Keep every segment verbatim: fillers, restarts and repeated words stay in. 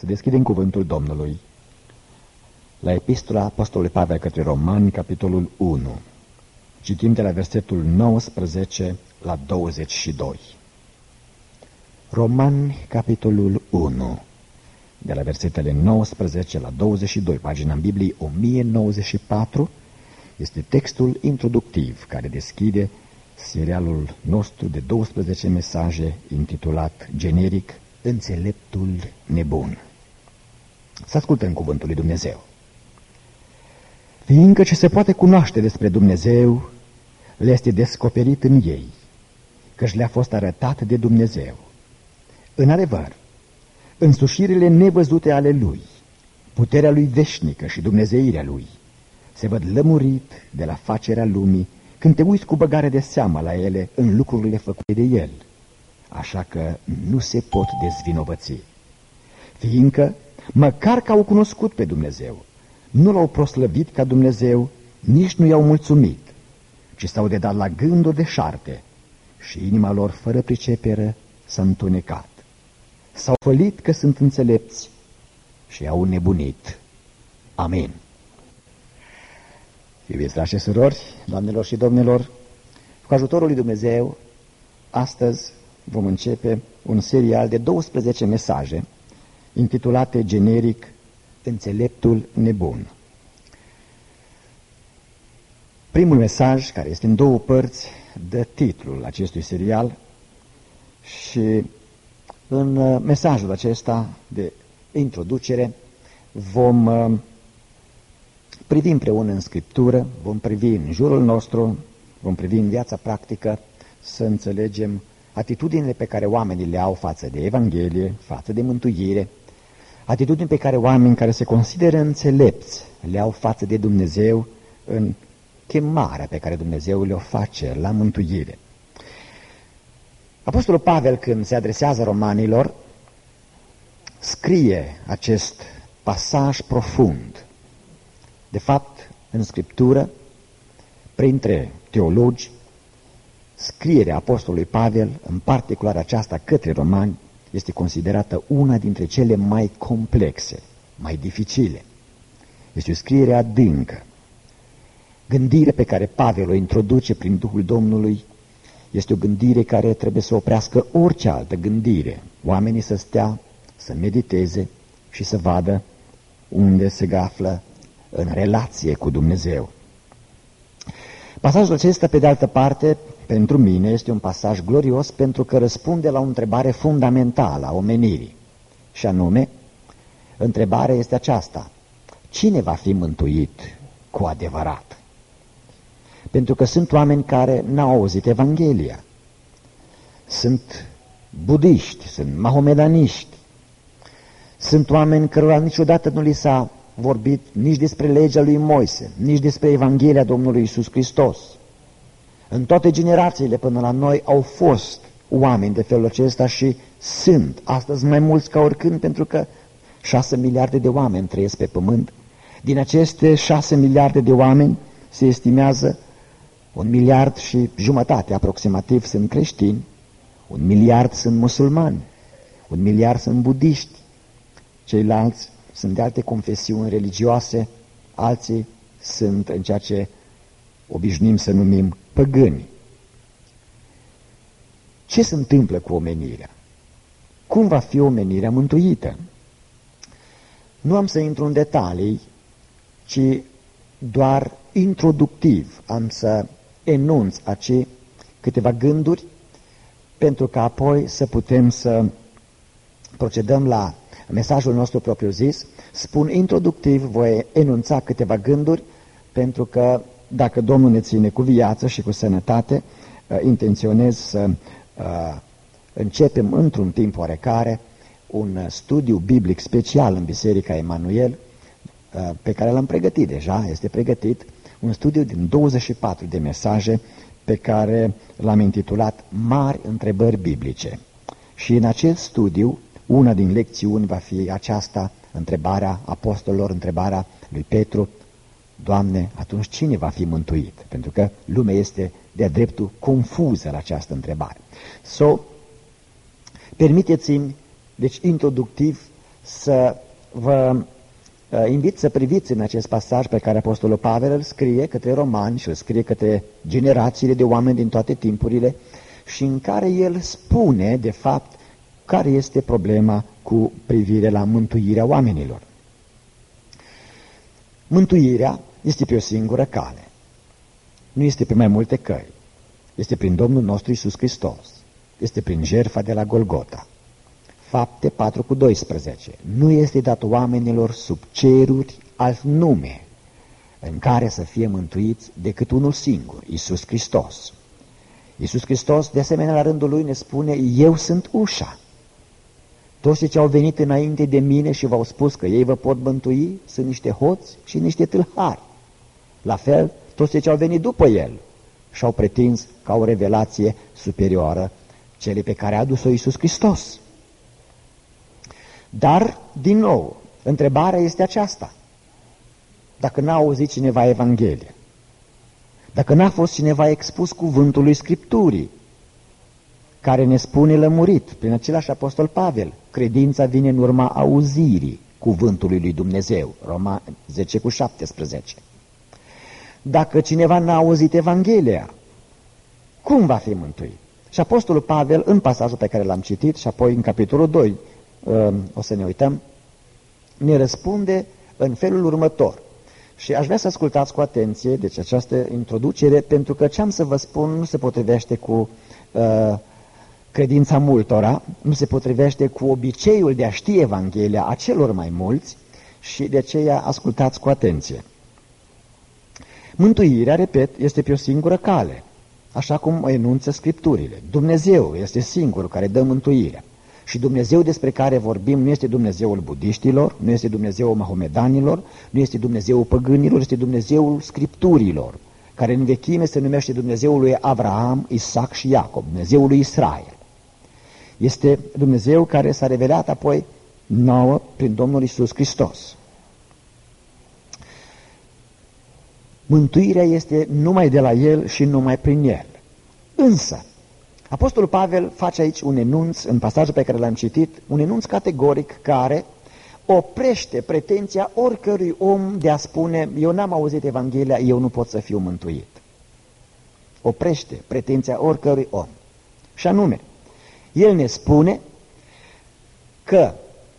Să deschidem cuvântul Domnului la Epistola Apostolului Pavel către Romani, capitolul unu. Citim de la versetul nouăsprezece la douăzeci și doi. Romani, capitolul unu, de la versetele nouăsprezece la douăzeci și doi, pagina în Biblie o mie nouăzeci și patru, este textul introductiv care deschide serialul nostru de douăsprezece mesaje intitulat generic Înțeleptul nebun. Să ascultăm cuvântul lui Dumnezeu. Fiindcă ce se poate cunoaște despre Dumnezeu le este descoperit în ei, căci le-a fost arătat de Dumnezeu. În adevăr, însușirile nevăzute ale Lui, puterea Lui veșnică și dumnezeirea Lui, se văd lămurit de la facerea lumii, când te uiți cu băgare de seamă la ele în lucrurile făcute de El, așa că nu se pot dezvinovăți. Fiindcă, măcar că au cunoscut pe Dumnezeu, nu L-au proslăvit ca Dumnezeu, nici nu i-au mulțumit, ci s-au dedat la gânduri de șarte și inima lor fără pricepere s-a întunecat. S-au fălit că sunt înțelepți și au nebunit. Amin. Iubiți frați și surori, doamnelor și domnilor, cu ajutorul lui Dumnezeu, astăzi vom începe un serial de douăsprezece mesaje intitulate generic Înțeleptul nebun. Primul mesaj, care este în două părți, dă titlul acestui serial și în mesajul acesta de introducere vom privi împreună în Scriptură, vom privi în jurul nostru, vom privi în viața practică, să înțelegem atitudinile pe care oamenii le au față de Evanghelie, față de mântuire, atitudini pe care oamenii care se consideră înțelepți le au față de Dumnezeu în chemarea pe care Dumnezeu le-o face la mântuire. Apostolul Pavel, când se adresează romanilor, scrie acest pasaj profund. De fapt, în Scriptură, printre teologi, scrierea apostolului Pavel, în particular aceasta către romani, este considerată una dintre cele mai complexe, mai dificile. Este o scriere adâncă. Gândirea pe care Pavel o introduce prin Duhul Domnului este o gândire care trebuie să oprească orice altă gândire. Oamenii să stea, să mediteze și să vadă unde se află în relație cu Dumnezeu. Pasajul acesta, pe de altă parte, pentru mine este un pasaj glorios pentru că răspunde la o întrebare fundamentală a omenirii. Și anume, întrebarea este aceasta: cine va fi mântuit cu adevărat? Pentru că sunt oameni care n-au auzit Evanghelia. Sunt budiști, sunt mahomedaniști, sunt oameni cărora niciodată nu li s-a vorbit nici despre legea lui Moise, nici despre Evanghelia Domnului Iisus Hristos. În toate generațiile până la noi au fost oameni de felul acesta și sunt astăzi mai mulți ca oricând, pentru că șase miliarde de oameni trăiesc pe pământ. Din aceste șase miliarde de oameni se estimează un miliard și jumătate aproximativ sunt creștini, un miliard sunt musulmani, un miliard sunt budiști, ceilalți sunt de alte confesiuni religioase, alții sunt în ceea ce obișnuim să numim păgâni. Ce se întâmplă cu omenirea? Cum va fi omenirea mântuită? Nu am să intru în detalii, ci doar introductiv am să enunț aici câteva gânduri, pentru că apoi să putem să procedăm la mesajul nostru propriu-zis. Spun introductiv, voi enunța câteva gânduri, pentru că dacă Domnul ne ține cu viață și cu sănătate, intenționez să începem într-un timp oarecare un studiu biblic special în Biserica Emanuel, pe care l-am pregătit deja, este pregătit, un studiu din douăzeci și patru de mesaje pe care l-am intitulat Mari întrebări biblice. Și în acest studiu, una din lecțiuni va fi aceasta, întrebarea apostolilor, întrebarea lui Petru: Doamne, atunci cine va fi mântuit? Pentru că lumea este de-a dreptul confuză la această întrebare. So, permiteți-mi, deci introductiv, să vă invit să priviți în acest pasaj pe care Apostolul Pavel îl scrie către romani și îl scrie către generațiile de oameni din toate timpurile și în care el spune, de fapt, care este problema cu privire la mântuirea oamenilor. Mântuirea este pe o singură cale. Nu este pe mai multe căi. Este prin Domnul nostru Iisus Hristos. Este prin jertfa de la Golgota. Fapte patru cu doisprezece. Nu este dat oamenilor sub ceruri alt nume în care să fie mântuiți decât unul singur, Iisus Hristos. Iisus Hristos, de asemenea, la rândul Lui ne spune, eu sunt ușa. Toți ce au venit înainte de mine și v-au spus că ei vă pot mântui sunt niște hoți și niște tâlhari. La fel, toți ce au venit după El și-au pretins ca o revelație superioară celei pe care a adus-o Iisus Hristos. Dar, din nou, întrebarea este aceasta. Dacă n-a auzit cineva Evanghelia, dacă n-a fost cineva expus cuvântul Scripturii, care ne spune lămurit prin același apostol Pavel, credința vine în urma auzirii cuvântului lui Dumnezeu, Roma zece cu șaptesprezece. Dacă cineva n-a auzit Evanghelia, cum va fi mântuit? Și apostolul Pavel, în pasajul pe care l-am citit și apoi în capitolul doi, o să ne uităm, ne răspunde în felul următor. Și aș vrea să ascultați cu atenție, deci această introducere, pentru că ce am să vă spun nu se potrivește cu uh, credința multora, nu se potrivește cu obiceiul de a ști Evanghelia a celor mai mulți și de aceea ascultați cu atenție. Mântuirea, repet, este pe o singură cale, așa cum enunță Scripturile. Dumnezeu este singurul care dă mântuirea. Și Dumnezeu despre care vorbim nu este Dumnezeul budiștilor, nu este Dumnezeul mahomedanilor, nu este Dumnezeul păgânilor, este Dumnezeul Scripturilor, care în vechime se numește Dumnezeul lui Abraham, Isaac și Iacob, Dumnezeul lui Israel. Este Dumnezeu care s-a revelat apoi nouă prin Domnul Iisus Hristos. Mântuirea este numai de la El și numai prin El. Însă, apostolul Pavel face aici un enunț, în pasajul pe care l-am citit, un enunț categoric care oprește pretenția oricărui om de a spune, eu n-am auzit Evanghelia, eu nu pot să fiu mântuit. Oprește pretenția oricărui om. Și anume, el ne spune că,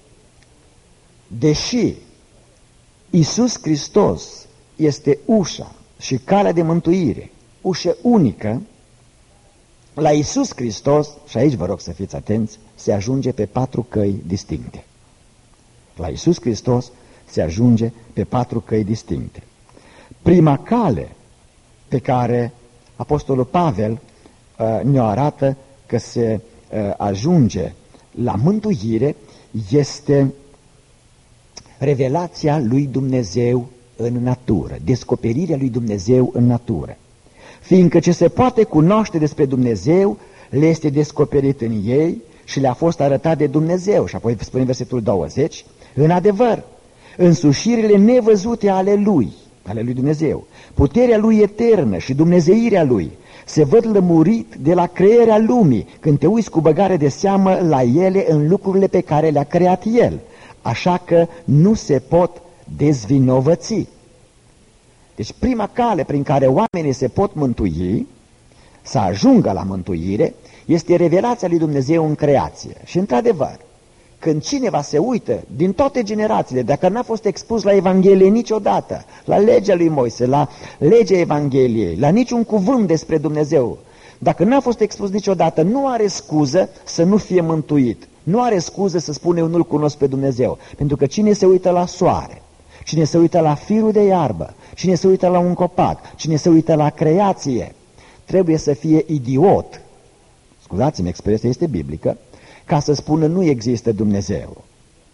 deși Iisus Hristos este ușa și calea de mântuire, ușă unică, la Iisus Hristos, și aici vă rog să fiți atenți, se ajunge pe patru căi distincte. La Iisus Hristos se ajunge pe patru căi distincte. Prima cale pe care apostolul Pavel uh, ne-o arată că se uh, ajunge la mântuire este revelația lui Dumnezeu în natură, descoperirea lui Dumnezeu în natură. Fiindcă ce se poate cunoaște despre Dumnezeu le este descoperit în ei și le-a fost arătat de Dumnezeu. Și apoi spune versetul douăzeci, în adevăr, însușirile nevăzute ale Lui, ale Lui Dumnezeu, puterea Lui eternă și dumnezeirea Lui, se văd lămurit de la crearea lumii, când te uiți cu băgare de seamă la ele în lucrurile pe care le-a creat El, așa că nu se pot dezvinovăți. Deci prima cale prin care oamenii se pot mântui, să ajungă la mântuire, este revelația lui Dumnezeu în creație. Și într-adevăr, când cineva se uită din toate generațiile, dacă n-a fost expus la Evanghelie niciodată, la legea lui Moise, la legea Evangheliei, la niciun cuvânt despre Dumnezeu, dacă n-a fost expus niciodată, nu are scuză să nu fie mântuit. Nu are scuză să spune eu nu-L cunosc pe Dumnezeu. Pentru că cine se uită la soare, cine se uită la firul de iarbă, cine se uită la un copac, cine se uită la creație, trebuie să fie idiot, scuzați-mi, expresia este biblică, ca să spună nu există Dumnezeu.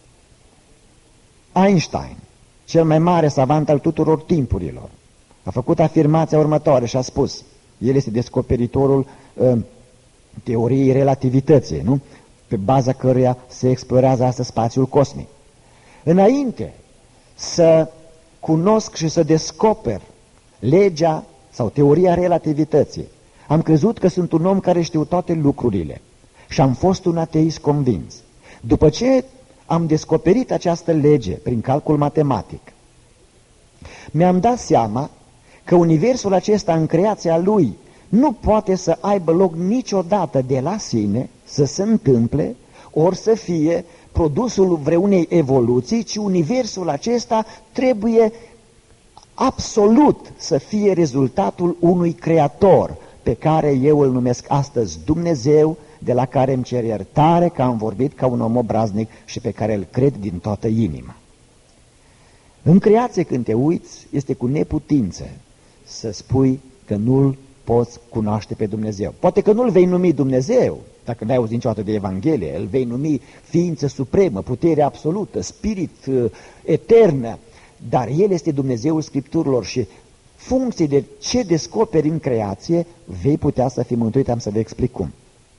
Einstein, cel mai mare savant al tuturor timpurilor, a făcut afirmația următoare și a spus, el este descoperitorul uh, teoriei relativității, nu? Pe baza căruia se explorează astăzi spațiul cosmic. Înainte să cunosc și să descoper legea sau teoria relativității, am crezut că sunt un om care știu toate lucrurile și am fost un ateist convins. După ce am descoperit această lege prin calcul matematic. Mi-am dat seama că universul acesta în creația lui nu poate să aibă loc niciodată de la sine, să se întâmple, ori să fie produsul vreunei evoluții, ci universul acesta trebuie absolut să fie rezultatul unui creator, pe care eu îl numesc astăzi Dumnezeu, de la care îmi cer iertare că am vorbit ca un om obraznic și pe care îl cred din toată inima. În creație, când te uiți, este cu neputință să spui că nu-L poți cunoaște pe Dumnezeu. Poate că nu-L vei numi Dumnezeu, dacă n-ai auzit niciodată de Evanghelie, îl vei numi ființă supremă, putere absolută, spirit uh, eternă, dar El este Dumnezeul Scripturilor și funcție de ce descoperi în creație, vei putea să fii mântuit. Am să vă explic cum.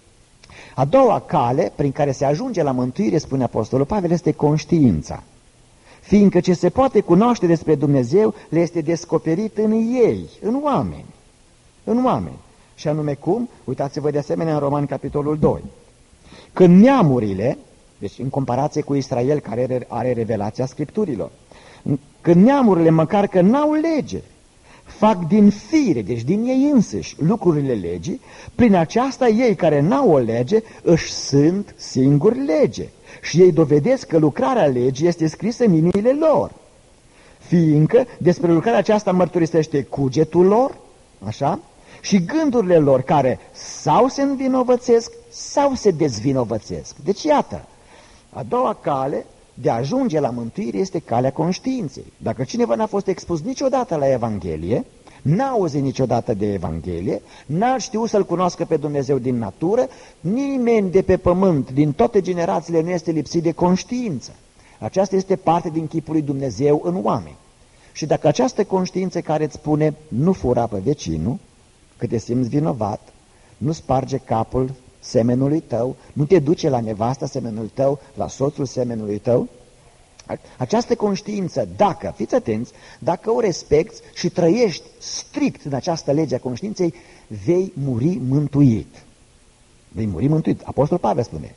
A doua cale prin care se ajunge la mântuire, spune Apostolul Pavel, este conștiința. Fiindcă ce se poate cunoaște despre Dumnezeu le este descoperit în ei, în oameni. În oameni. Și anume cum? Uitați-vă de asemenea în Roman, capitolul doi. Când neamurile, deci în comparație cu Israel care are revelația Scripturilor, când neamurile măcar că n-au lege, fac din fire, deci din ei însuși, lucrurile legii, prin aceasta ei care n-au o lege își sunt singuri lege și ei dovedesc că lucrarea legii este scrisă în inimile lor, fiindcă despre lucrarea aceasta mărturisește cugetul lor, așa, și gândurile lor care sau se învinovățesc sau se dezvinovățesc. Deci iată, a doua cale de a ajunge la mântuire este calea conștiinței. Dacă cineva n-a fost expus niciodată la Evanghelie, n-a auzit niciodată de Evanghelie, n-a știut să-L cunoască pe Dumnezeu din natură, nimeni de pe pământ, din toate generațiile, nu este lipsit de conștiință. Aceasta este parte din chipul lui Dumnezeu în oameni. Și dacă această conștiință care îți spune nu fura pe vecinul, că te simți vinovat, nu sparge capul semenului tău, nu te duce la nevasta semenul tău, la soțul semenului tău, această conștiință, dacă, fiți atenți, dacă o respecti și trăiești strict în această lege a conștiinței, vei muri mântuit. Vei muri mântuit. Apostolul Pavel spune,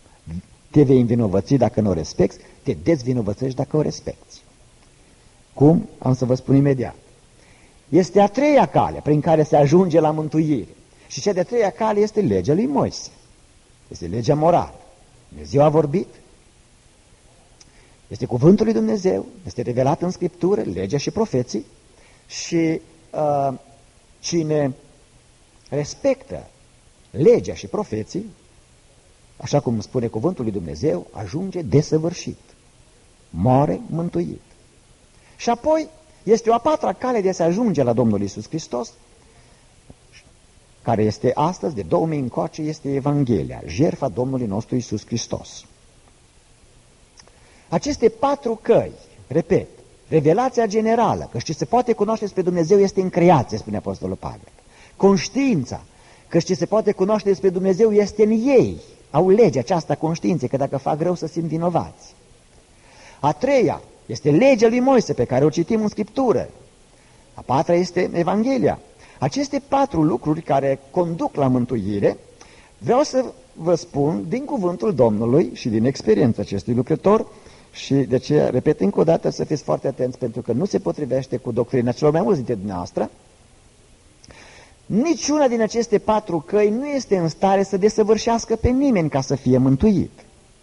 te vei învinovăți dacă nu o respecti, te dezvinovățești dacă o respecti. Cum? Am să vă spun imediat. Este a treia cale prin care se ajunge la mântuire. Și cea de-a treia cale este legea lui Moise. Este legea morală. Dumnezeu a vorbit. Este cuvântul lui Dumnezeu. Este revelat în Scriptură, legea și profeții. Și uh, cine respectă legea și profeții, așa cum spune cuvântul lui Dumnezeu, ajunge desăvârșit. Moare mântuit. Și apoi este o a patra cale de a se ajunge la Domnul Iisus Hristos, care este astăzi, de două mii încoace, este Evanghelia, jertfa Domnului nostru Iisus Hristos. Aceste patru căi, repet, revelația generală, că ce se poate cunoaște despre Dumnezeu este în creație, spune Apostolul Pavel. Conștiința, că ce se poate cunoaște despre Dumnezeu este în ei, au legea aceasta conștiinței, că dacă fac rău să simt vinovați. A treia este legea lui Moise, pe care o citim în Scriptură. A patra este Evanghelia. Aceste patru lucruri care conduc la mântuire, vreau să vă spun din cuvântul Domnului și din experiența acestui lucrător și de aceea, repet încă o dată, să fiți foarte atenți, pentru că nu se potrivește cu doctrina celor mai mulți dintre dumneavoastră. Niciuna din aceste patru căi nu este în stare să desăvârșească pe nimeni ca să fie mântuit.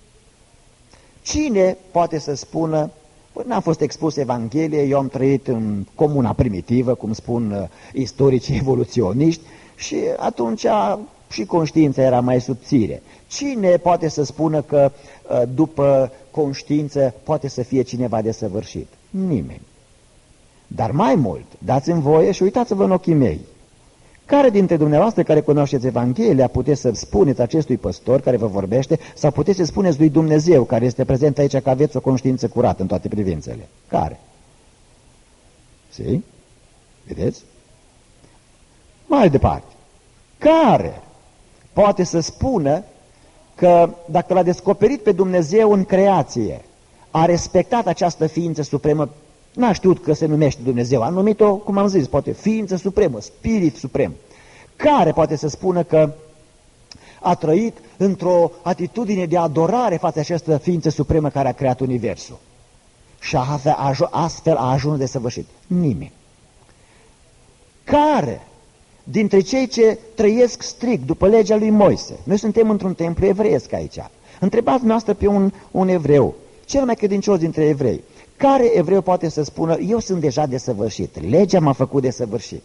Cine poate să spună, n-am fost expus Evanghelie, eu am trăit în comuna primitivă, cum spun uh, istoricii evoluționiști, și atunci și conștiința era mai subțire. Cine poate să spună că uh, după conștiință poate să fie cineva desăvârșit? Nimeni. Dar mai mult, dați-mi voie și uitați-vă în ochii mei. Care dintre dumneavoastră care cunoașteți Evanghelia puteți să spuneți acestui păstor care vă vorbește sau puteți să spuneți lui Dumnezeu care este prezent aici că aveți o conștiință curată în toate privințele? Care? Si? Vedeți? Mai departe. Care poate să spună că dacă l-a descoperit pe Dumnezeu în creație, a respectat această ființă supremă, n-a știut că se numește Dumnezeu, a numit-o, cum am zis, poate ființă supremă, spirit suprem. Care poate să spună că a trăit într-o atitudine de adorare față această ființă supremă care a creat universul. Și astfel a ajuns de săvârșit? Nimeni. Care dintre cei ce trăiesc strict după legea lui Moise, noi suntem într-un templu evreiesc aici, întrebați noastră pe un, un evreu, cel mai credincios dintre evrei, care evreu poate să spună, eu sunt deja desăvârșit, legea m-a făcut desăvârșit?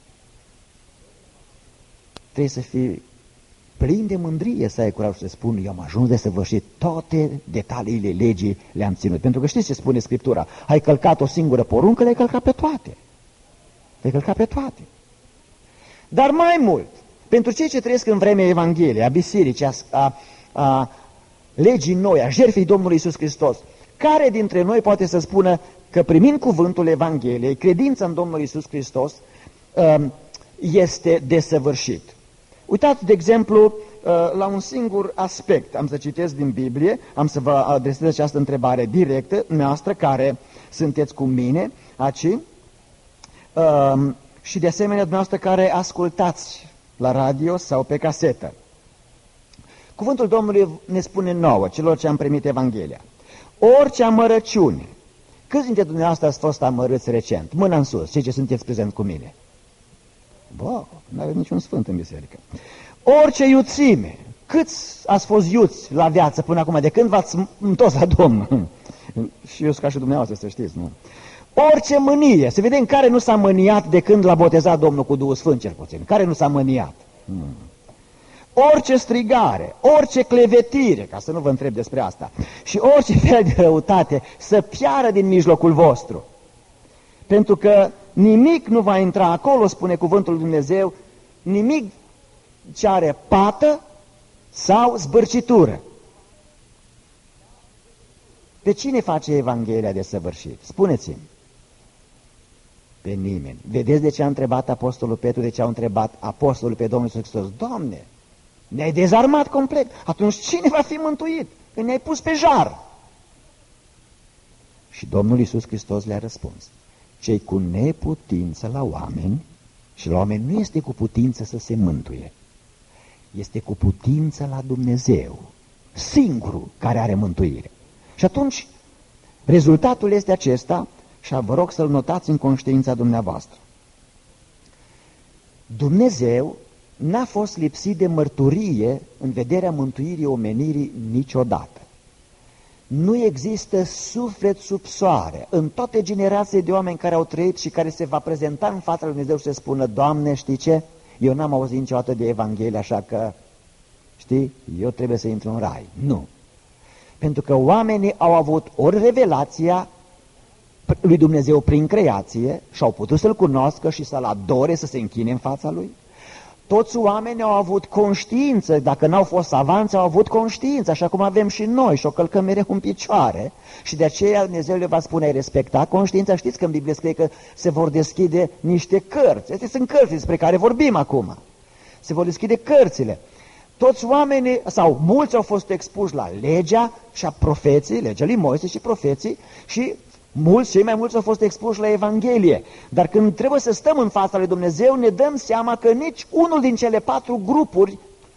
Trebuie să fii plin de mândrie să ai curajul să spun, eu am ajuns desăvârșit, toate detaliile legii le-am ținut. Pentru că știți ce spune Scriptura? Ai călcat o singură poruncă, le-ai călcat pe toate. Le-ai călcat pe toate. Dar mai mult, pentru cei ce trăiesc în vremea Evangheliei, a bisericii, a, a, a legii noi, a jertfei Domnului Iisus Hristos, care dintre noi poate să spună că primind cuvântul Evangheliei, credința în Domnul Iisus Hristos este desăvârșit? Uitați, de exemplu, la un singur aspect. Am să citesc din Biblie, am să vă adresez această întrebare directă, noastră care sunteți cu mine aici, și de asemenea dumneavoastră care ascultați la radio sau pe casetă. Cuvântul Domnului ne spune nouă, celor ce am primit Evanghelia: orice amărăciune. Câți dintre dumneavoastră ați fost amărâți recent? Mâna în sus, cei ce sunteți prezenți cu mine. Bă, nu aveți niciun sfânt în biserică. Orice iuțime. Câți ați fost iuți la viață până acum, de când v-ați întors la Domnul? Și eu sunt ca și dumneavoastră, să știți, nu? Orice mânie. Să vedem care nu s-a mâniat de când l-a botezat Domnul cu Duhul Sfânt, cel puțin. Care nu s-a mâniat? Hmm. Orice strigare, orice clevetire, ca să nu vă întreb despre asta, și orice fel de răutate să piară din mijlocul vostru. Pentru că nimic nu va intra acolo, spune cuvântul lui Dumnezeu, nimic ce are pată sau zbârcitură. Pe cine face Evanghelia de săvârșit? Spuneți-mi. Pe nimeni. Vedeți de ce a întrebat Apostolul Petru, de ce a întrebat Apostolul pe Domnul Iisus Hristos? Doamne, ne-ai dezarmat complet. Atunci cine va fi mântuit? Că ne-ai pus pe jar. Și Domnul Iisus Hristos le-a răspuns: cei cu neputință la oameni, și la oameni nu este cu putință să se mântuie, este cu putință la Dumnezeu, singurul care are mântuire. Și atunci, rezultatul este acesta, și vă rog să-l notați în conștiința dumneavoastră. Dumnezeu n-a fost lipsit de mărturie în vederea mântuirii omenirii niciodată. Nu există suflet sub soare în toate generațiile de oameni care au trăit și care se va prezenta în fața lui Dumnezeu și să spună: Doamne, știi ce? Eu n-am auzit niciodată de Evanghelie, așa că, știi, eu trebuie să intru în rai. Nu. Pentru că oamenii au avut ori revelația lui Dumnezeu prin creație și au putut să-L cunoască și să-L adore, să se închine în fața Lui. Toți oamenii au avut conștiință, dacă n-au fost savanți, au avut conștiință, așa cum avem și noi, și o călcăm mereu în picioare. Și de aceea Dumnezeu le va spune: ai respecta conștiința. Știți că în Biblie scrie că se vor deschide niște cărți. Astea sunt cărți despre care vorbim acum. Se vor deschide cărțile. Toți oamenii, sau mulți, au fost expuși la legea și a profeții, legea lui Moise și profeții, și mulți, cei mai mulți au fost expuși la Evanghelie. Dar când trebuie să stăm în fața lui Dumnezeu, ne dăm seama că nici unul din cele patru grupuri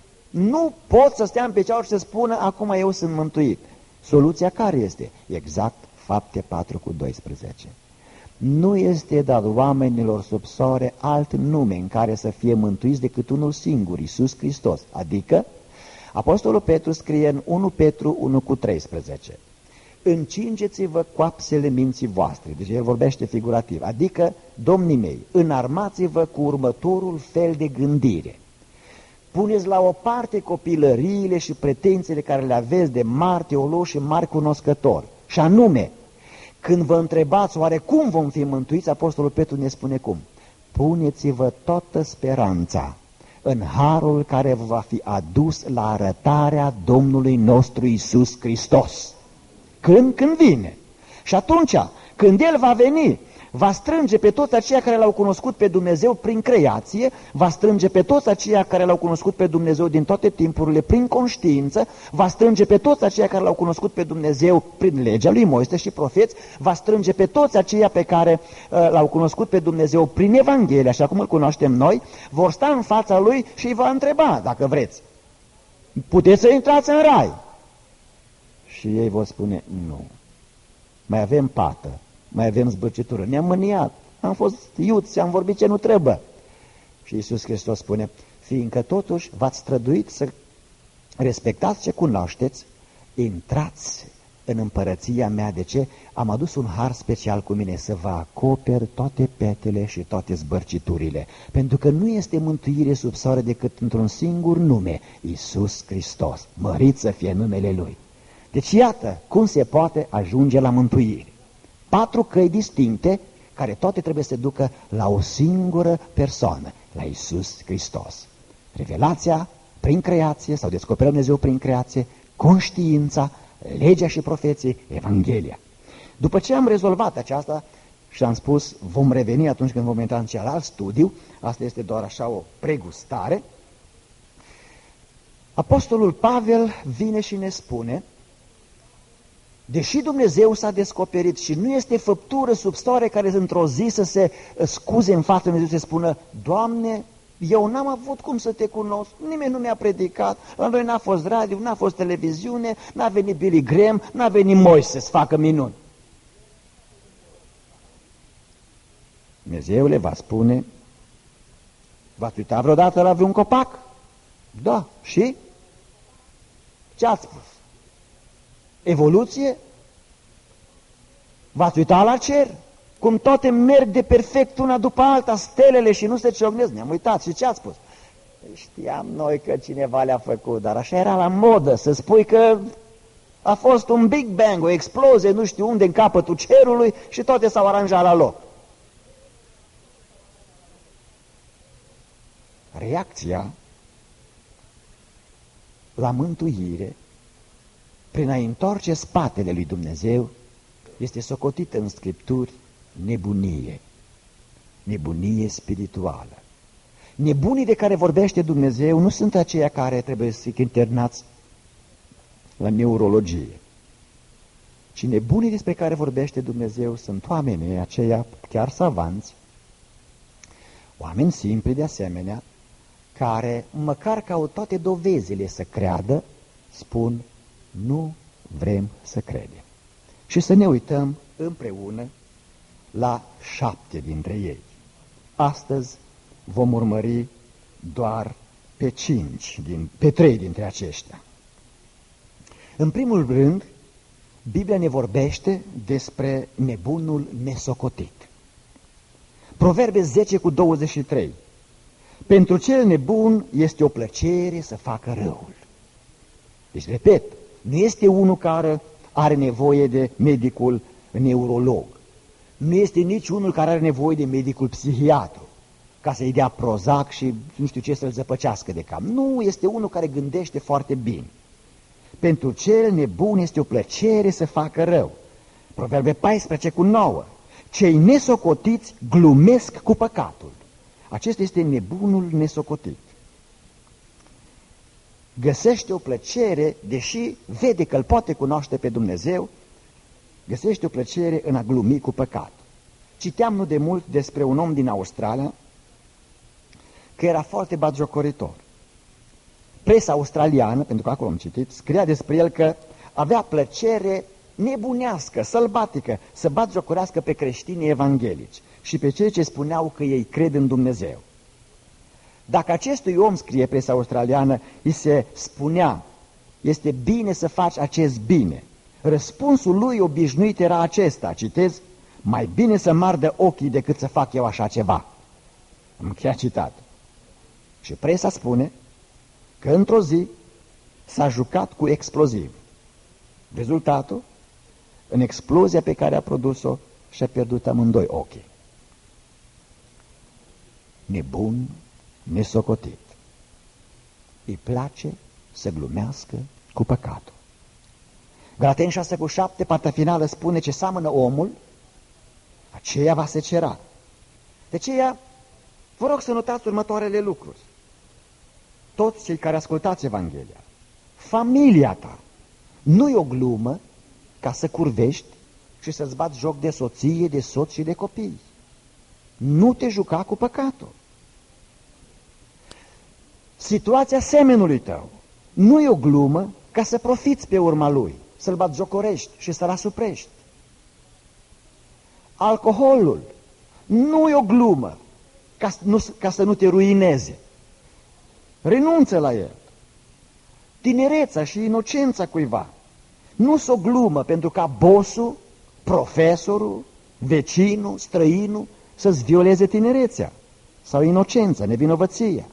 nu pot să stea în picioare și să spună: acum eu sunt mântuit. Soluția care este? Exact Fapte patru cu doisprezece. Nu este dat oamenilor sub soare alt nume în care să fie mântuiți decât unul singur, Iisus Hristos. Adică, Apostolul Petru scrie în unu Petru unu cu treisprezece: încingeți-vă coapsele minții voastre. Deci el vorbește figurativ. Adică, domnii mei, înarmați-vă cu următorul fel de gândire. Puneți la o parte copilăriile și pretențiile care le aveți de mari teologi și mari cunoscători. Și anume, când vă întrebați oare cum vom fi mântuiți, Apostolul Petru ne spune cum: puneți-vă toată speranța în harul care vă va fi adus la arătarea Domnului nostru Iisus Hristos. Când? Când vine. Și atunci, când El va veni, va strânge pe toți aceia care L-au cunoscut pe Dumnezeu prin creație, va strânge pe toți aceia care L-au cunoscut pe Dumnezeu din toate timpurile prin conștiință, va strânge pe toți aceia care L-au cunoscut pe Dumnezeu prin legea lui Moise și profeți, va strânge pe toți aceia pe care uh, L-au cunoscut pe Dumnezeu prin Evanghelie, așa cum îl cunoaștem noi, vor sta în fața Lui și îi va întreba, dacă vreți: puteți să intrați în rai. Și ei vor spune, nu, mai avem pată, mai avem zbârcitură, ne-am mâniat, am fost iuți, am vorbit ce nu trebuie. Și Iisus Hristos spune, fiindcă totuși v-ați străduit să respectați ce cunoașteți, intrați în împărăția mea. De ce? Am adus un har special cu mine să vă acoper toate petele și toate zbărciturile, pentru că nu este mântuire sub soare decât într-un singur nume, Iisus Hristos, mărit să fie numele Lui. Deci iată cum se poate ajunge la mântuire. Patru căi distincte care toate trebuie să ducă la o singură persoană, la Iisus Hristos. Revelația prin creație sau descoperirea Dumnezeu prin creație, conștiința, legea și profeții, Evanghelia. După ce am rezolvat aceasta și am spus, vom reveni atunci când vom intra în celălalt studiu, asta este doar așa o pregustare, Apostolul Pavel vine și ne spune, deși Dumnezeu s-a descoperit și nu este făptură sub soare care într-o zi să se scuze în fața Dumnezeu, să spună, Doamne, eu n-am avut cum să te cunosc, nimeni nu mi-a predicat, la noi n-a fost radio, n-a fost televiziune, n-a venit Billy Graham, n-a venit Moise să facă minuni. Dumnezeu le va spune, v-ați uitat vreodată la vreun copac? Da, și? Ce ați spus? Evoluție? V-ați uitat la cer? Cum toate merg de perfect una după alta, stelele și nu se ciocnesc. Ne-am uitat și ce ați spus? Știam noi că cineva le-a făcut, dar așa era la modă, să spui că a fost un Big Bang, o explozie, nu știu unde, în capătul cerului și toate s-au aranjat la loc. Reacția la mântuire, prin a întoarce spatele lui Dumnezeu, este socotită în Scripturi nebunie, nebunie spirituală. Nebunii de care vorbește Dumnezeu nu sunt aceia care trebuie să fie internați la neurologie, ci nebunii despre care vorbește Dumnezeu sunt oamenii aceia, chiar savanți, oameni simpli de asemenea, care, măcar că au toate dovezile să creadă, spun, nu vrem să credem. Și să ne uităm împreună la șapte dintre ei. Astăzi vom urmări doar pe cinci, din, pe trei dintre aceștia. În primul rând, Biblia ne vorbește despre nebunul nesocotit. Proverbe zece cu douăzeci și trei. Pentru cel nebun este o plăcere să facă răul. Deci, repet, nu este unul care are nevoie de medicul neurolog. Nu este nici unul care are nevoie de medicul psihiatru, ca să-i dea Prozac și nu știu ce să-l zăpăcească de cap. Nu, este unul care gândește foarte bine. Pentru cel nebun este o plăcere să facă rău. Proverbe paisprezece cu nouă. Cei nesocotiți glumesc cu păcatul. Acesta este nebunul nesocotit. Găsește o plăcere, deși vede că îl poate cunoaște pe Dumnezeu, găsește o plăcere în a glumi cu păcat. Citeam nu de mult despre un om din Australia că era foarte batjocoritor. Presa australiană, pentru că acolo am citit, scria despre el că avea plăcere nebunească, sălbatică, să batjocorească pe creștinii evanghelici și pe cei ce spuneau că ei cred în Dumnezeu. Dacă acestui om, scrie presa australiană, îi se spunea, este bine să faci acest bine, răspunsul lui obișnuit era acesta, citez, mai bine să mardă ochii decât să fac eu așa ceva. Am încheiat citat. Și presa spune că într-o zi s-a jucat cu exploziv. Rezultatul, în explozia pe care a produs-o, și-a pierdut amândoi ochii. Nebun, nesocotit. Îi place să glumească cu păcatul. Galateni șase cu șapte, partea finală spune ce seamănă omul, aceea va secera. De aceea, vă rog să notați următoarele lucruri. Toți cei care ascultați Evanghelia, familia ta, nu-i o glumă ca să curvești și să-ți bați joc de soție, de soț și de copii. Nu te juca cu păcatul. Situația semenului tău nu e o glumă ca să profiți pe urma lui, să-l batjocorești și să-l asuprești. Alcoolul nu e o glumă ca, nu, ca să nu te ruineze. Renunță la el. Tinereța și inocența cuiva nu sunt o glumă pentru ca bossul, profesorul, vecinul, străinul să-ți violeze tinerețea sau inocența, nevinovăția.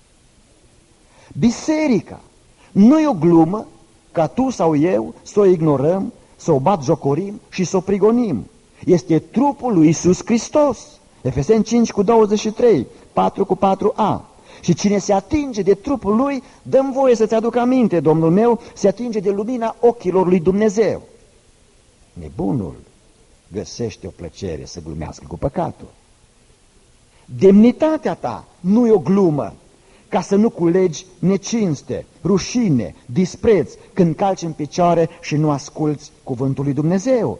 Biserica nu e o glumă ca tu sau eu să o ignorăm, să o batjocorim și să o prigonim. Este trupul lui Iisus Hristos. Efeseni cinci cu douăzeci și trei, patru cu patru a. Și cine se atinge de trupul lui, dă-mi voie să-ți aduc aminte, Domnul meu, se atinge de lumina ochilor lui Dumnezeu. Nebunul găsește o plăcere să glumească cu păcatul. Demnitatea ta nu e o glumă ca să nu culegi necinste, rușine, dispreț când calci în picioare și nu asculți cuvântul lui Dumnezeu.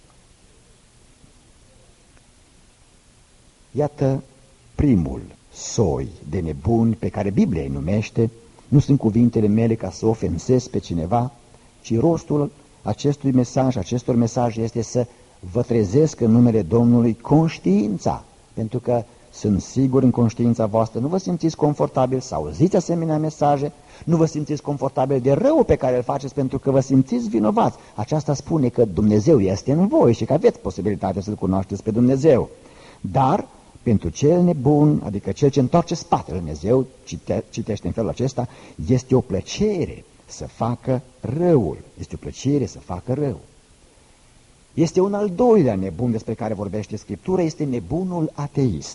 Iată primul soi de nebuni pe care Biblia îi numește. Nu sunt cuvintele mele ca să ofensez pe cineva, ci rostul acestui mesaj, acestor mesaje este să vă trezesc în numele Domnului conștiința, pentru că sunt sigur în conștiința voastră, nu vă simțiți confortabil să auziți asemenea mesaje, nu vă simțiți confortabil de rău pe care îl faceți pentru că vă simțiți vinovați. Aceasta spune că Dumnezeu este în voi și că aveți posibilitatea să-L cunoașteți pe Dumnezeu. Dar pentru cel nebun, adică cel ce întoarce spatele Dumnezeu, cite, citește în felul acesta, este o plăcere să facă răul. Este o plăcere să facă rău. Este un al doilea nebun despre care vorbește Scriptura, este nebunul ateist.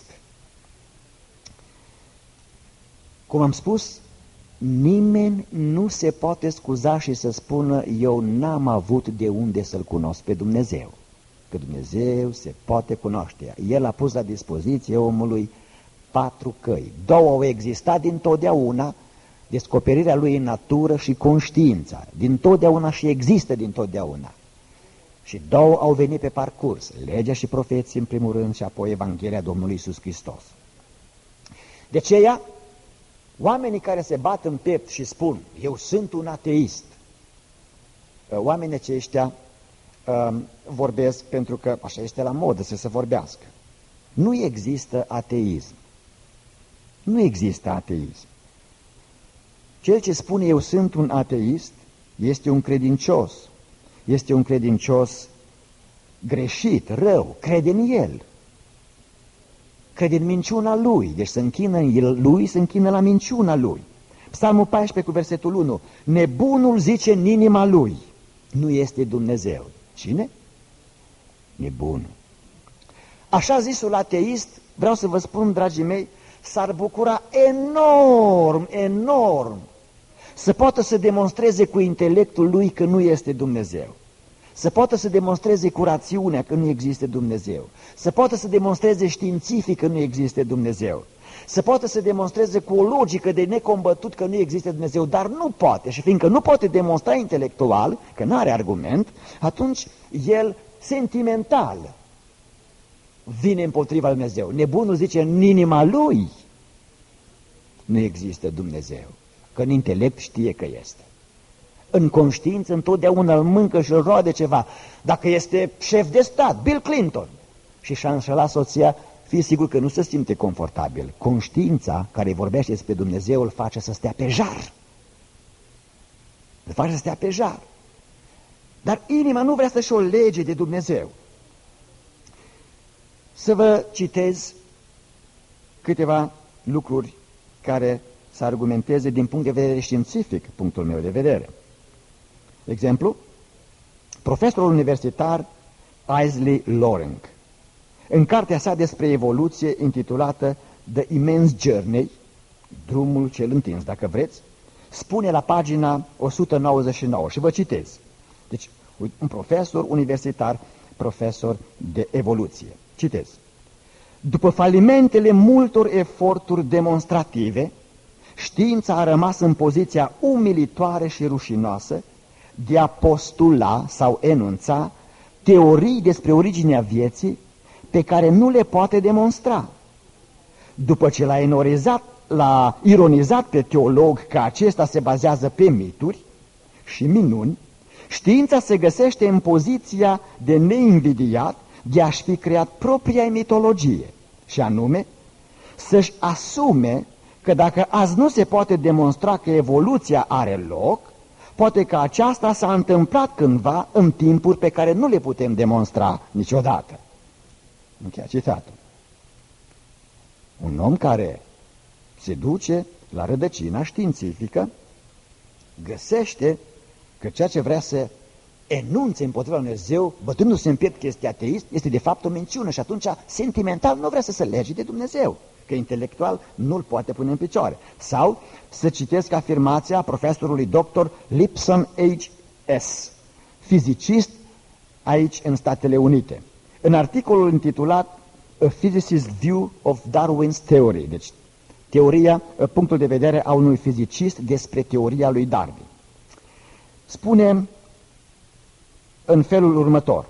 Cum am spus, nimeni nu se poate scuza și să spună eu n-am avut de unde să-L cunosc pe Dumnezeu. Că Dumnezeu se poate cunoaște. El a pus la dispoziție omului patru căi. Două au existat dintotdeauna, descoperirea lui în natură și conștiința. Dintotdeauna și există dintotdeauna. Și două au venit pe parcurs, legea și profeții în primul rând și apoi Evanghelia Domnului Iisus Hristos. De aceea, oamenii care se bat în piept și spun, eu sunt un ateist, oamenii aceștia um, vorbesc pentru că așa este la modă să se vorbească. Nu există ateism. Nu există ateism. Cel ce spune eu sunt un ateist este un credincios. Este un credincios greșit, rău, crede în el. Crede în minciuna lui, deci se închină în el, lui, se închină la minciuna lui. Psalmul paisprezece cu versetul unu, nebunul zice în inima lui, nu este Dumnezeu. Cine? Nebunul. Așa zisul ateist, vreau să vă spun, dragii mei, s-ar bucura enorm, enorm, să poată să demonstreze cu intelectul lui că nu este Dumnezeu. Să poată să demonstreze cu rațiunea că nu există Dumnezeu. Să poată să demonstreze științific că nu există Dumnezeu. Să poată să demonstreze cu o logică de necombătut că nu există Dumnezeu, dar nu poate. Și fiindcă nu poate demonstra intelectual, că nu are argument, atunci el sentimental vine împotriva lui Dumnezeu. Nebunul zice în inima lui nu există Dumnezeu, că în intelect știe că este. În conștiință întotdeauna îl mâncă și îl roade ceva. Dacă este șef de stat, Bill Clinton, și și-a înșelat soția, fii sigur că nu se simte confortabil. Conștiința care vorbește despre Dumnezeu îl face să stea pe jar. Îl face să stea pe jar. Dar inima nu vrea să-și o lege de Dumnezeu. Să vă citez câteva lucruri care să argumenteze din punct de vedere științific punctul meu de vedere. Exemplu, profesorul universitar Isley Loring, în cartea sa despre evoluție intitulată The Immense Journey, drumul cel întins, dacă vreți, spune la pagina o sută nouăzeci și nouă, și vă citez. Deci, un profesor universitar, profesor de evoluție. Citez. După falimentele multor eforturi demonstrative, știința a rămas în poziția umilitoare și rușinoasă de a postula sau enunța teorii despre originea vieții pe care nu le poate demonstra. După ce l-a enorizat l-a ironizat pe teolog că acesta se bazează pe mituri și minuni, știința se găsește în poziția de neinvidiat de a-și fi creat propria mitologie, și anume să-și asume că dacă azi nu se poate demonstra că evoluția are loc, poate că aceasta s-a întâmplat cândva în timpuri pe care nu le putem demonstra niciodată. Încheia citatul. Un om care se duce la rădăcina științifică găsește că ceea ce vrea să enunțe împotriva lui Dumnezeu, bătându-se în piept că este ateist, este de fapt o minciună și atunci sentimental nu vrea să se lege de Dumnezeu, că intelectual nu-l poate pune în picioare. Sau să citesc afirmația profesorului doctor Lipson H S, fizicist aici în Statele Unite, în articolul intitulat A Physicist's View of Darwin's Theory, deci teoria, punctul de vedere a unui fizicist despre teoria lui Darwin. Spune în felul următor: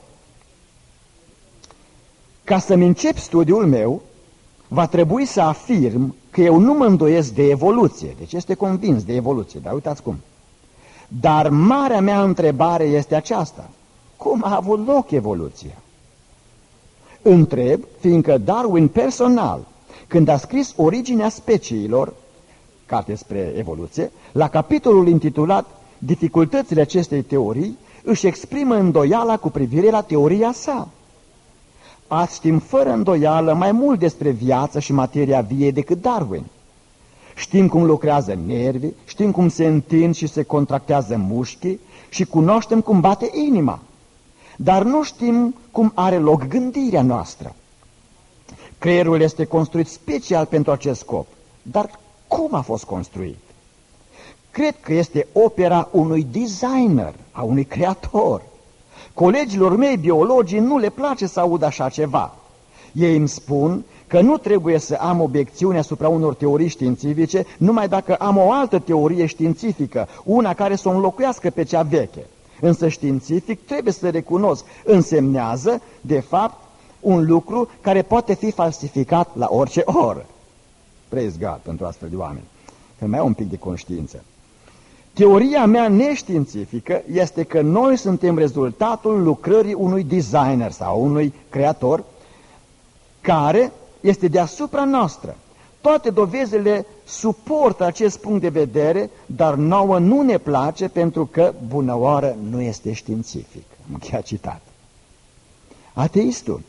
ca să-mi încep studiul meu, va trebui să afirm că eu nu mă îndoiesc de evoluție, deci este convins de evoluție, dar uitați cum. Dar marea mea întrebare este aceasta: cum a avut loc evoluția? Întreb, fiindcă Darwin personal, când a scris Originea speciilor, carte spre evoluție, la capitolul intitulat Dificultățile acestei teorii, își exprimă îndoiala cu privire la teoria sa. Azi știm fără îndoială mai mult despre viață și materia vie decât Darwin. Știm cum lucrează nervii, știm cum se întind și se contractează mușchii și cunoaștem cum bate inima. Dar nu știm cum are loc gândirea noastră. Creierul este construit special pentru acest scop. Dar cum a fost construit? Cred că este opera unui designer, a unui creator. Colegilor mei biologii nu le place să aud așa ceva. Ei îmi spun că nu trebuie să am obiecțiune asupra unor teorii științifice numai dacă am o altă teorie științifică, una care să o înlocuiască pe cea veche. Însă științific, trebuie să recunosc, însemnează, de fapt, un lucru care poate fi falsificat la orice oră. Praise God pentru astfel de oameni, că mai au un pic de conștiință. Teoria mea neștiințifică este că noi suntem rezultatul lucrării unui designer sau unui creator care este deasupra noastră. Toate dovezile suportă acest punct de vedere, dar nouă nu ne place pentru că bunăoară nu este științific. Am încheiat citat. Ateistul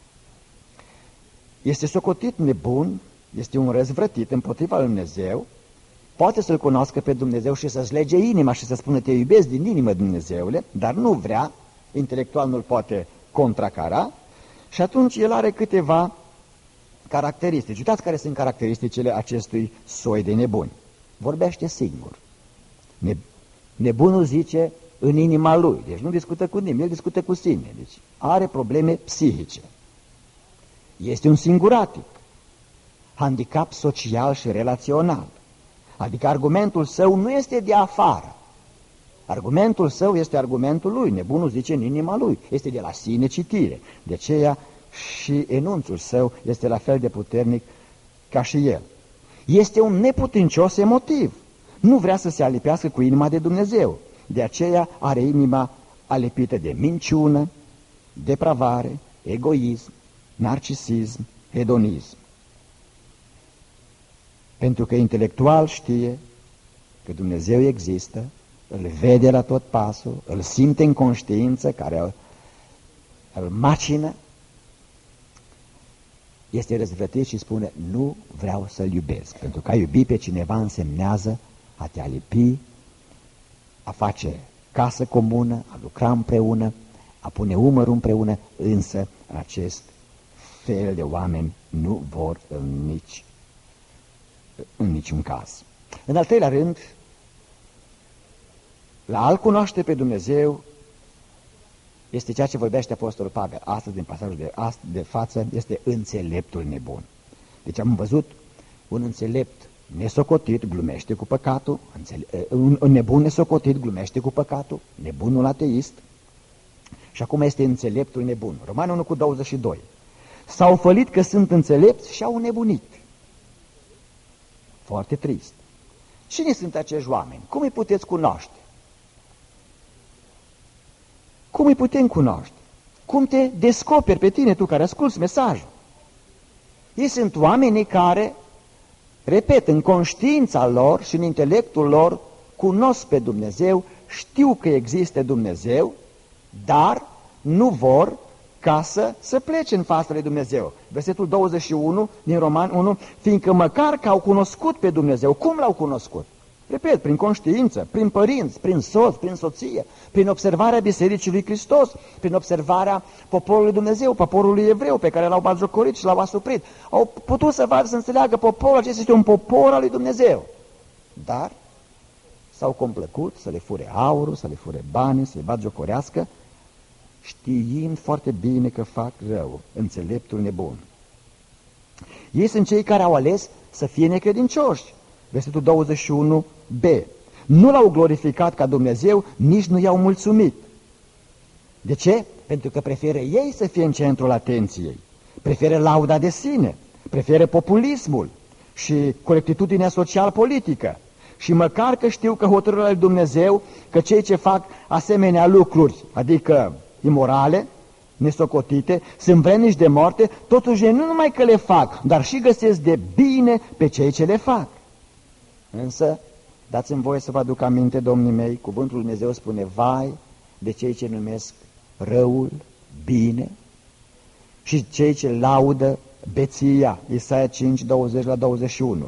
este socotit nebun, este un răzvrătit împotriva lui Dumnezeu, poate să-L cunoască pe Dumnezeu și să-ți lege inima și să spună te iubesc din inimă, Dumnezeule, dar nu vrea, intelectual nu-l poate contracara și atunci el are câteva caracteristici. Uitați care sunt caracteristicile acestui soi de nebuni. Vorbește singur. Nebunul zice în inima lui, deci nu discută cu nimeni, el discută cu sine, deci are probleme psihice. Este un singuratic, handicap social și relațional. Adică argumentul său nu este de afară. Argumentul său este argumentul lui. Nebunul zice în inima lui. Este de la sine citire. De aceea și enunțul său este la fel de puternic ca și el. Este un neputincios emotiv. Nu vrea să se alipească cu inima de Dumnezeu. De aceea are inima alipită de minciună, depravare, egoism, narcisism, hedonism. Pentru că intelectual știe că Dumnezeu există, îl vede la tot pasul, îl simte în conștiință care îl, îl macină, este răzvrătit și spune nu vreau să-l iubesc. Pentru că a iubi pe cineva însemnează a te alipi, a face casă comună, a lucra împreună, a pune umărul împreună, însă acest fel de oameni nu vor în nici în niciun caz. În al treilea rând, la a-L cunoaște pe Dumnezeu este ceea ce vorbește Apostolul Pavel astăzi, din pasajul de, astăzi, de față, este înțeleptul nebun. Deci am văzut un înțelept nesocotit glumește cu păcatul, un, un nebun nesocotit glumește cu păcatul, nebunul ateist, și acum este înțeleptul nebun. Romanul unu cu douăzeci și doi. S-au fălit că sunt înțelepți și au nebunit. Foarte trist. Cine sunt acești oameni? Cum îi puteți cunoaște? Cum îi putem cunoaște? Cum te descoperi pe tine, tu care asculți mesajul? Ei sunt oamenii care, repet, în conștiința lor și în intelectul lor, cunosc pe Dumnezeu, știu că există Dumnezeu, dar nu vor ca să, să plece în fața lui Dumnezeu. Versetul douăzeci și unu din Roman unu, fiindcă măcar că au cunoscut pe Dumnezeu, cum l-au cunoscut? Repet, prin conștiință, prin părinți, prin soț, prin soție, prin observarea Bisericii lui Hristos, prin observarea poporului Dumnezeu, poporului evreu pe care l-au batjocorit și l-au asuprit. Au putut să vadă, să înțeleagă poporul acesta este un popor al lui Dumnezeu. Dar s-au complăcut să le fure aurul, să le fure banii, să le batjocorească, știind foarte bine că fac rău, înțeleptul nebun. Ei sunt cei care au ales să fie necredincioși. Versetul douăzeci și unu b. Nu l-au glorificat ca Dumnezeu, nici nu i-au mulțumit. De ce? Pentru că preferă ei să fie în centrul atenției. Preferă lauda de sine, preferă populismul și corectitudinea social-politică. Și măcar că știu că hotărârea lui Dumnezeu, că cei ce fac asemenea lucruri, adică imorale, nesocotite, sunt vrednici de moarte, totuși nu numai că le fac, dar și găsesc de bine pe cei ce le fac. Însă, dați-mi voie să vă aduc aminte, domnii mei, cuvântul lui Dumnezeu spune, vai de cei ce numesc răul bine și cei ce laudă beția, Isaia cinci, douăzeci la douăzeci și unu.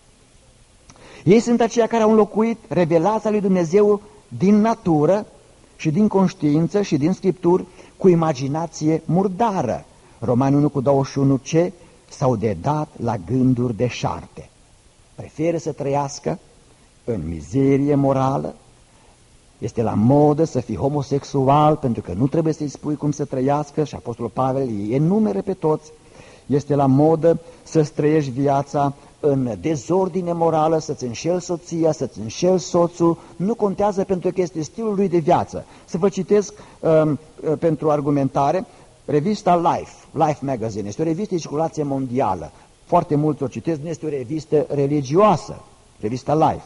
Ei sunt aceia care au înlocuit revelația lui Dumnezeu din natură și din conștiință și din Scripturi cu imaginație murdară. Romani unu cu douăzeci și unu c, s-au dedat la gânduri deșarte. Preferă să trăiască în mizerie morală, este la modă să fii homosexual pentru că nu trebuie să-i spui cum să trăiască și Apostolul Pavel îi enumeră pe toți. Este la modă să-ți trăiești viața în dezordine morală, să-ți înșeli soția, să-ți înșeli soțul, nu contează pentru că este stilul lui de viață. Să vă citesc uh, pentru argumentare revista Life, Life Magazine, este o revistă de circulație mondială. Foarte mulți o citesc, nu este o revistă religioasă, revista Life.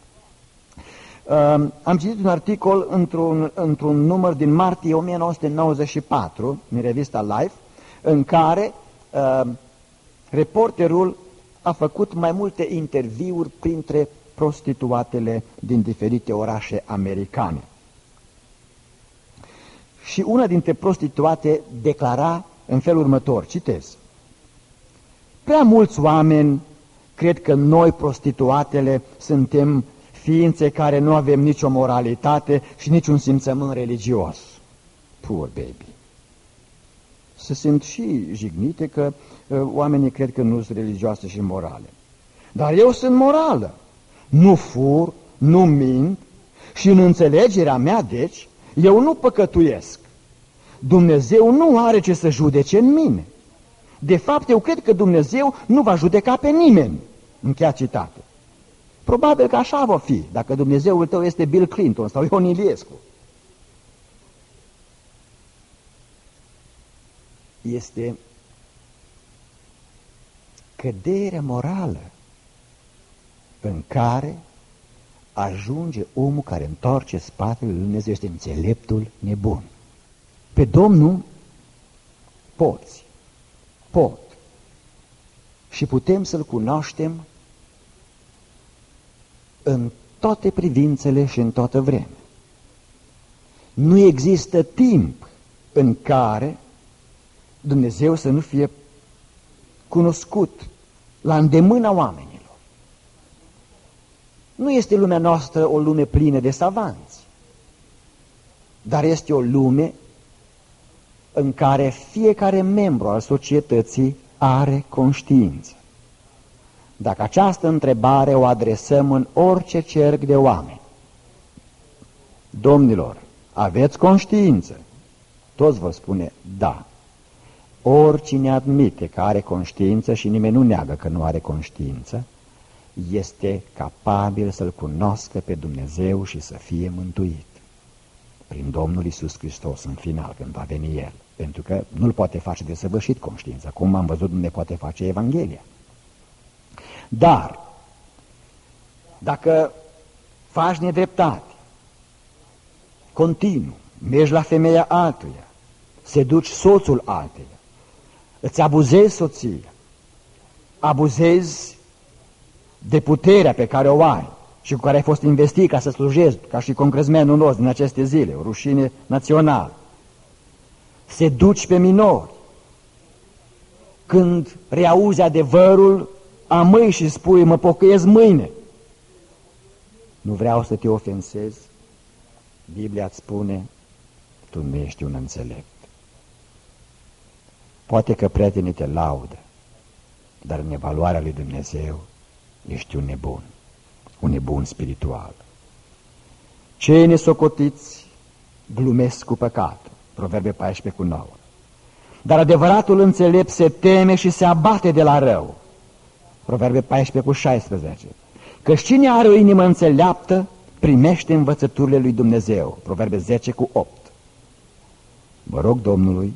Uh, am citit un articol într-un într-un număr din martie o mie nouă sute nouăzeci și patru, din revista Life, în care uh, reporterul a făcut mai multe interviuri printre prostituatele din diferite orașe americane. Și una dintre prostituate declara în felul următor, citez: prea mulți oameni cred că noi, prostituatele, suntem ființe care nu avem nicio moralitate și niciun simțământ religios. Poor baby. Se simt și jignite că uh, oamenii cred că nu sunt religioase și morale. Dar eu sunt morală. Nu fur, nu mint și în înțelegerea mea, deci, eu nu păcătuiesc. Dumnezeu nu are ce să judece în mine. De fapt, eu cred că Dumnezeu nu va judeca pe nimeni. Încheia citatul. Probabil că așa va fi, dacă Dumnezeul tău este Bill Clinton sau Ion Iliescu. Este căderea morală în care ajunge omul care întoarce spatele lui Dumnezeu, este înțeleptul nebun. Pe Domnul poți, pot și putem să-L cunoaștem în toate privințele și în toată vremea. Nu există timp în care Dumnezeu să nu fie cunoscut la îndemâna oamenilor. Nu este lumea noastră o lume plină de savanți, dar este o lume în care fiecare membru al societății are conștiință. Dacă această întrebare o adresăm în orice cerc de oameni, domnilor, aveți conștiință? Toți vor spune da. Oricine admite că are conștiință și nimeni nu neagă că nu are conștiință, este capabil să-L cunoască pe Dumnezeu și să fie mântuit prin Domnul Iisus Hristos în final, când va veni El. Pentru că nu-L poate face desăvârșit conștiința, cum am văzut nu ne poate face Evanghelia. Dar Dacă faci nedreptate, continuu, mergi la femeia altuia, seduci soțul altuia, îți abuzezi soția, abuzezi de puterea pe care o ai și cu care ai fost investit ca să slujezi, ca și congresmenul nostru din aceste zile, o rușine națională. Seduci pe minori. Când reauzi adevărul, amâi și spui, mă pocăiesc mâine. Nu vreau să te ofensezi. Biblia îți spune, tu nu ești un înțelept. Poate că prietenii te laudă, dar în evaluarea lui Dumnezeu ești un nebun, un nebun spiritual. Cei nesocotiți glumesc cu păcatul, Proverbe paisprezece cu nouă. Dar adevăratul înțelept se teme și se abate de la rău, Proverbe paisprezece cu șaisprezece. Căci cine are o inimă înțeleaptă primește învățăturile lui Dumnezeu, Proverbe zece cu opt. Vă rog Domnului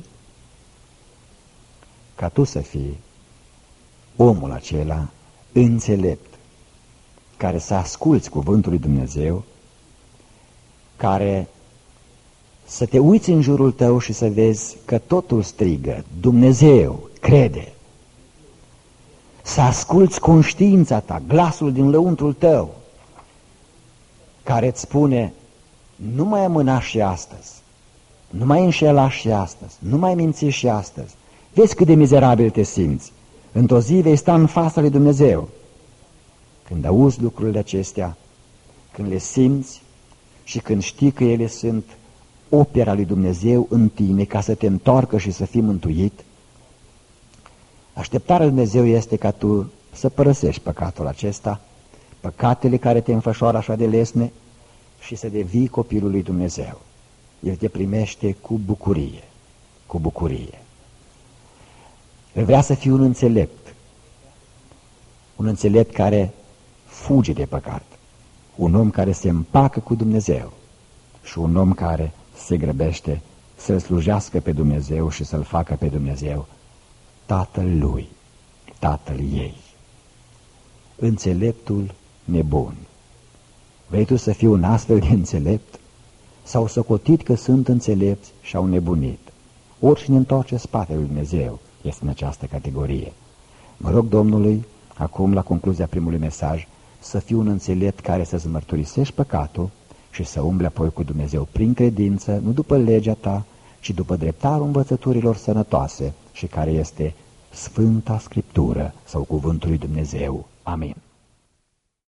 ca tu să fii omul acela înțelept, care să asculți cuvântul lui Dumnezeu, care să te uiți în jurul tău și să vezi că totul strigă, Dumnezeu, crede. Să asculți conștiința ta, glasul din lăuntrul tău, care îți spune, nu mai amâna și astăzi, nu mai înșela și astăzi, nu mai minți și astăzi. Vezi cât de mizerabil te simți. Într-o zi vei sta în fața lui Dumnezeu. Când auzi lucrurile acestea, când le simți și când știi că ele sunt opera lui Dumnezeu în tine ca să te întoarcă și să fii mântuit, așteptarea lui Dumnezeu este ca tu să părăsești păcatul acesta, păcatele care te înfășoară așa de lesne și să devii copilul lui Dumnezeu. El te primește cu bucurie, cu bucurie. El vrea să fii un înțelept, un înțelept care fuge de păcat, un om care se împacă cu Dumnezeu și un om care se grăbește să-L slujească pe Dumnezeu și să-L facă pe Dumnezeu Tatăl lui, Tatăl ei. Înțeleptul nebun. Vrei tu să fii un astfel de înțelept? S-au socotit că sunt înțelepți și au nebunit. Oricine întoarce spatele lui Dumnezeu este în această categorie. Mă rog Domnului, acum la concluzia primului mesaj, să fii un înțelept care să-ți mărturisești păcatul și să umbli apoi cu Dumnezeu prin credință, nu după legea ta, ci după dreptarul învățăturilor sănătoase și care este Sfânta Scriptură sau Cuvântul lui Dumnezeu. Amin.